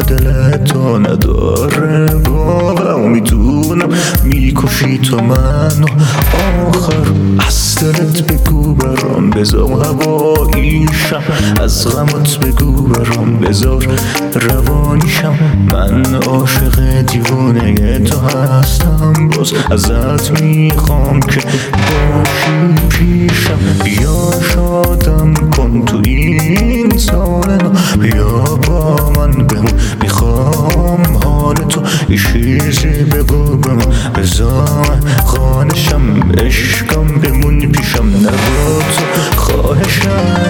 دل تو نداره واقعا میدونم میکشی تو منو آخر از دلت بگو برام بذار هواییشم از غمت بگو برام بذار روانیشم من عاشق دیوانه تو هستم باز ازت میخوام که باشی پیشم بیا شادم کن تو این سال نو بیا با من بمون میخوام حال تو یه چیزی بگو به من بذار خانشم عشقم بمون پیشم نبا تو خواهشم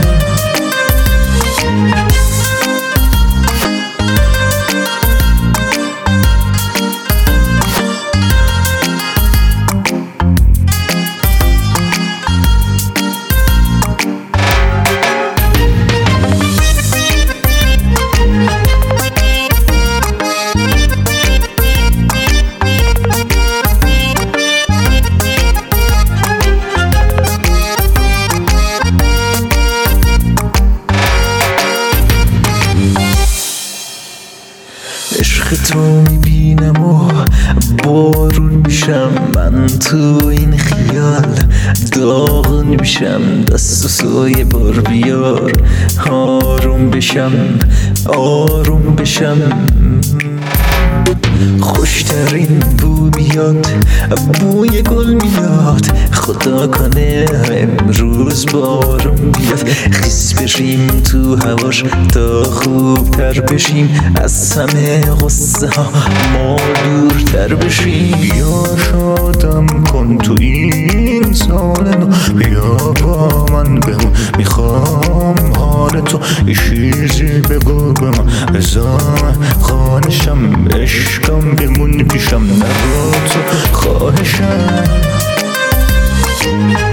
عشق تو میبینم و بارون میشم من تو این خیال داغون میشم دست و سایه بار بیار آروم بشم خوشترین بو میاد بوی گل میاد خدا کنه امروز بارون بیاد خیس بشیم تو هواش تا خوبتر بشیم از همه غصه ها ما دورتر بشیم بیا شادم کن تو این سال نو بیا با من بمون میخوام حال تو یه چیزی بگو به من بذار خانشم عشقم بمون پیشم نبا تو خواهشم